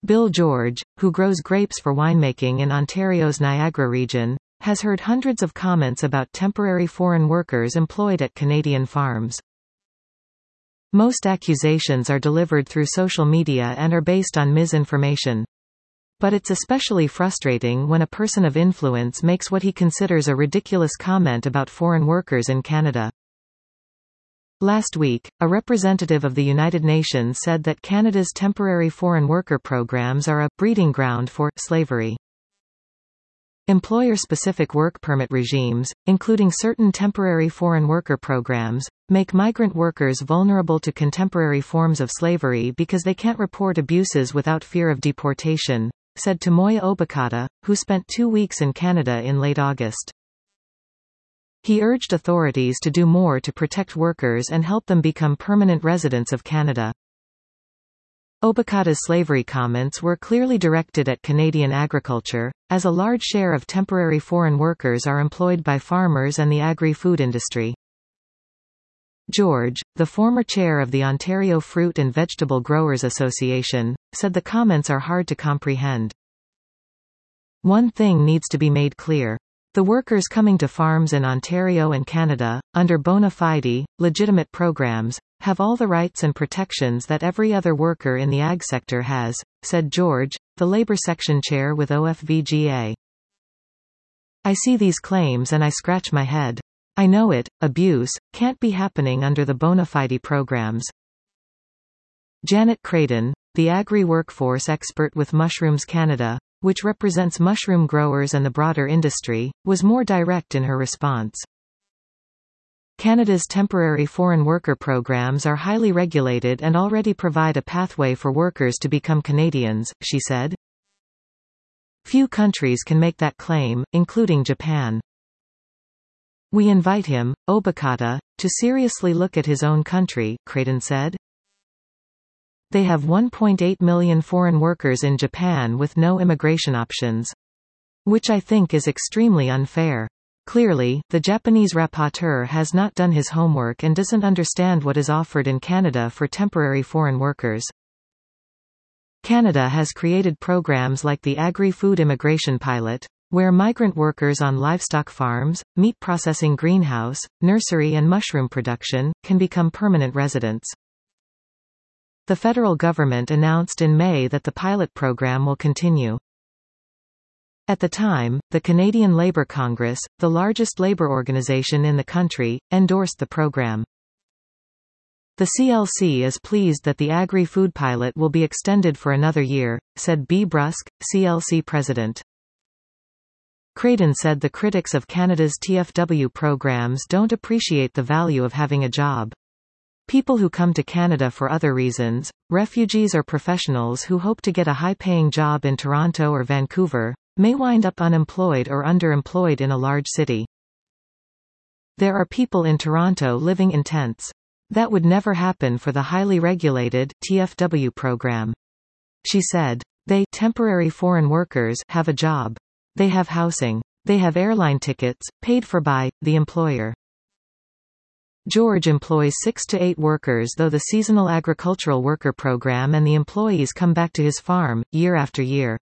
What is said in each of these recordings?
Bill George, who grows grapes for winemaking in Ontario's Niagara region, has heard hundreds of comments about temporary foreign workers employed at Canadian farms. Most accusations are delivered through social media and are based on misinformation. But it's especially frustrating when a person of influence makes what he considers a ridiculous comment about foreign workers in Canada. Last week, a representative of the United Nations said that Canada's temporary foreign worker programs are a breeding ground for slavery. Employer-specific work permit regimes, including certain temporary foreign worker programs, make migrant workers vulnerable to contemporary forms of slavery because they can't report abuses without fear of deportation, said Tomoya Obokata, who spent 2 weeks in Canada in late August. He urged authorities to do more to protect workers and help them become permanent residents of Canada. Obokata's slavery comments were clearly directed at Canadian agriculture, as a large share of temporary foreign workers are employed by farmers and the agri-food industry. George, the former chair of the Ontario Fruit and Vegetable Growers Association, said the comments are hard to comprehend. One thing needs to be made clear. The workers coming to farms in Ontario and Canada, under bona fide, legitimate programs, have all the rights and protections that every other worker in the ag sector has, said George, the Labour Section Chair with OFVGA. I see these claims and I scratch my head. I know it, abuse, can't be happening under the bona fide programs. Janet Creighton, the agri-workforce expert with Mushrooms Canada, which represents mushroom growers and the broader industry, was more direct in her response. Canada's temporary foreign worker programs are highly regulated and already provide a pathway for workers to become Canadians, she said. Few countries can make that claim, including Japan. We invite him, Obokata, to seriously look at his own country, Creighton said. They have 1.8 million foreign workers in Japan with no immigration options. Which I think is extremely unfair. Clearly, the Japanese rapporteur has not done his homework and doesn't understand what is offered in Canada for temporary foreign workers. Canada has created programs like the Agri-Food Immigration Pilot, where migrant workers on livestock farms, meat processing greenhouse, nursery and mushroom production, can become permanent residents. The federal government announced in May that the pilot program will continue. At the time, the Canadian Labour Congress, the largest labour organization in the country, endorsed the program. The CLC is pleased that the Agri-Food Pilot will be extended for another year, said B. Brusk, CLC president. Creighton said the critics of Canada's TFW programs don't appreciate the value of having a job. People who come to Canada for other reasons, refugees or professionals who hope to get a high-paying job in Toronto or Vancouver, may wind up unemployed or underemployed in a large city. There are people in Toronto living in tents. That would never happen for the highly regulated TFW program. She said. They temporary foreign workers have a job. They have housing. They have airline tickets, paid for by the employer. George employs 6 to 8 workers, though the seasonal agricultural worker program and the employees come back to his farm, year after year.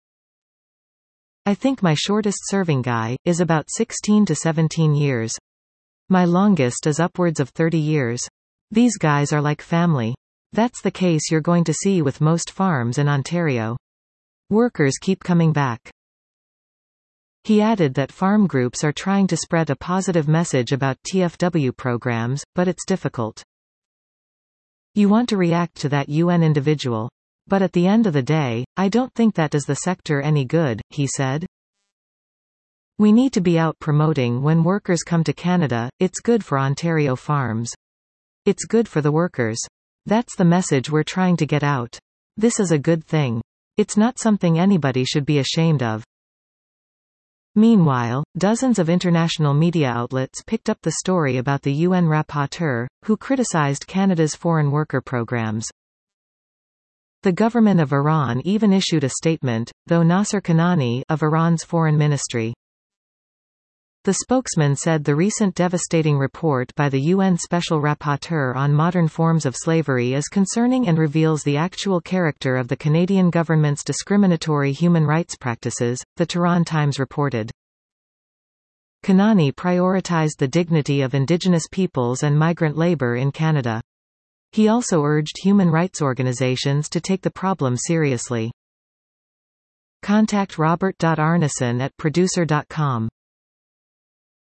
I think my shortest serving guy is about 16 to 17 years. My longest is upwards of 30 years. These guys are like family. That's the case you're going to see with most farms in Ontario. Workers keep coming back. He added that farm groups are trying to spread a positive message about TFW programs, but it's difficult. You want to react to that UN individual. But at the end of the day, I don't think that does the sector any good, he said. We need to be out promoting when workers come to Canada. It's good for Ontario farms. It's good for the workers. That's the message we're trying to get out. This is a good thing. It's not something anybody should be ashamed of. Meanwhile, dozens of international media outlets picked up the story about the UN rapporteur, who criticized Canada's foreign worker programs. The government of Iran even issued a statement, though Nasser Kanani of Iran's foreign ministry The spokesman said the recent devastating report by the UN Special Rapporteur on modern forms of slavery is concerning and reveals the actual character of the Canadian government's discriminatory human rights practices, the Tehran Times reported. Kanani prioritized the dignity of Indigenous peoples and migrant labor in Canada. He also urged human rights organizations to take the problem seriously. Contact Robert.Arneson at producer.com.